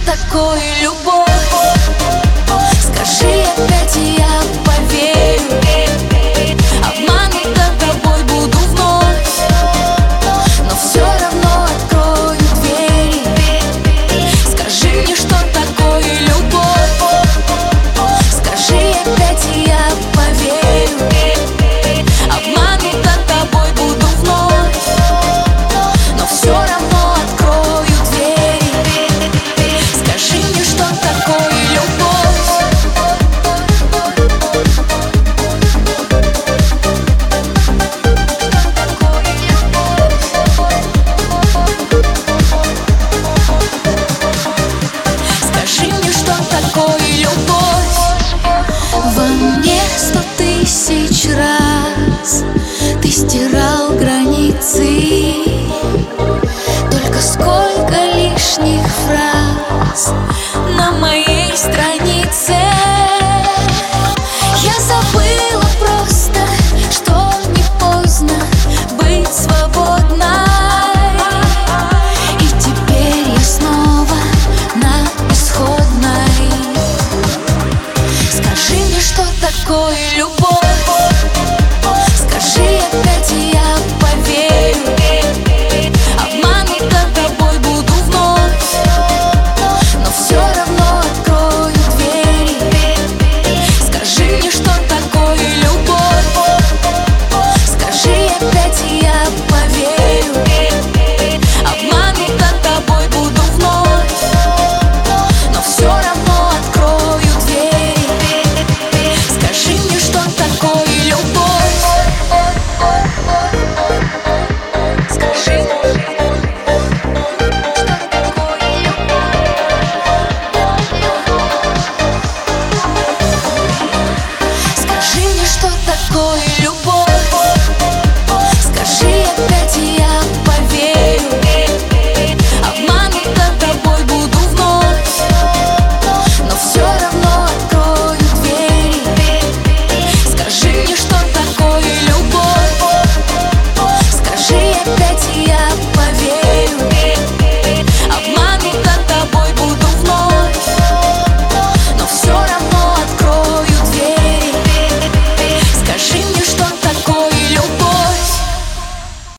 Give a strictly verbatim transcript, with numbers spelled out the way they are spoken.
такое любовь? Скажи опять, и я поверю. Обманута тобой буду вновь, но все равно открою двери. Скажи мне, что такое любовь? Скажи опять, и я поверю. Обманута тобой буду вновь, но все равно открою двери. Скажи мне, что такое любовь? Скажи мне, что такое любовь? Во мне сто тысяч раз ты стирал границы.